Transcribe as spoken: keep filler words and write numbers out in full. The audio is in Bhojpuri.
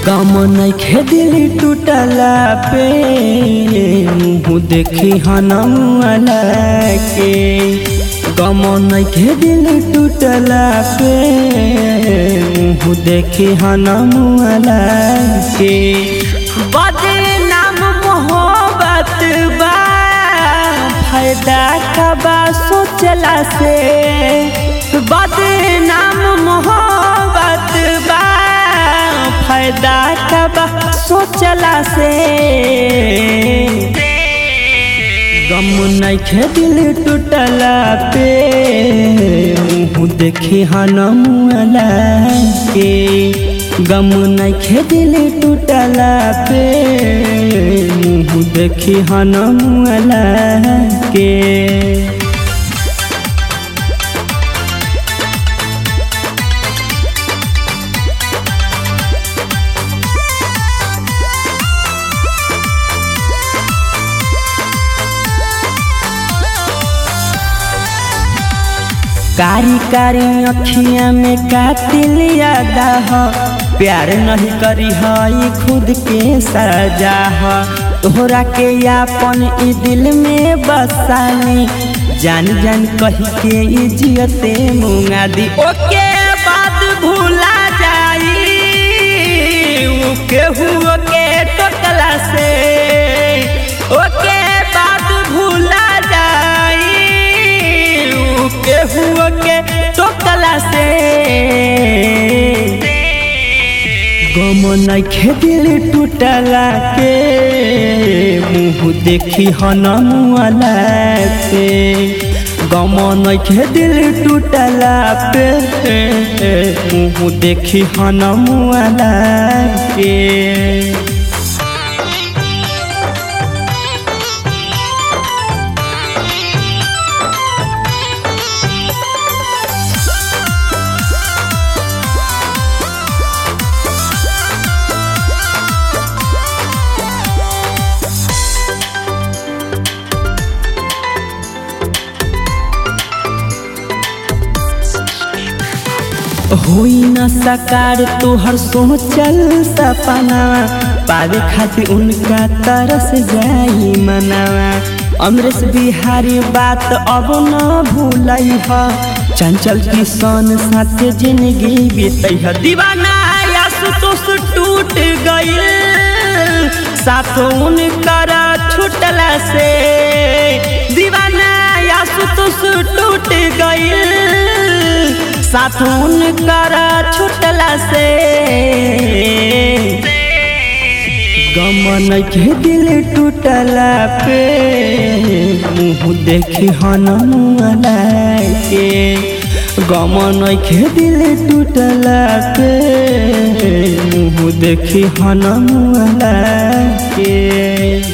गम नइखे दिल टूटला पे मुँह देखी हनमुआला के। गम नइखे दिल टूटला पे मुँह देखी हनमुआला के। बदनाम मोहब्बत बा फायदा का बा सोचला से। बदनाम मोहब्बत बा फायदा का बा सोचला से। गम नइखे दिल टूटला पे मुँह देखी हनमुआला के। गम नइखे दिल टूटला पे मुँह देखी हनमुआला के। कारी कारी अखियाँ में कातिल यादा हो। प्यार नहीं करी है खुद के सजा हो। तोहरा के यापन ई दिल में बसानी जान जान कही के इज्जते मुंगा दी। ओके बात भूला जाई केहू के टोकला से। ओके बात भूला जाई केहू के टोकला से। गम नइखे दिल टूटला के मुँह देखी हनमुआला के। गम नइखे दिल टूटला पे मुँह देखी हनमुआला के। होई न साकार तोहर सोचल सपना पावे खातिर उनका तरस जाई मनावा। अमरेश बिहारी बात अब न भूलई ह। चंचल किसान साथ जिंदगी बीतई ह। दीवाना आशुतोष टूट गइल साथ उनकर छूटला से। दीवाना आशुतोष टूट गइल साथ उनकर छूटला से। गम नइखे दिल टूटला पे मुँह देखी हनमुआला के। गम नइखे दिल टूटला पे मुँह देखी हनमुआला के।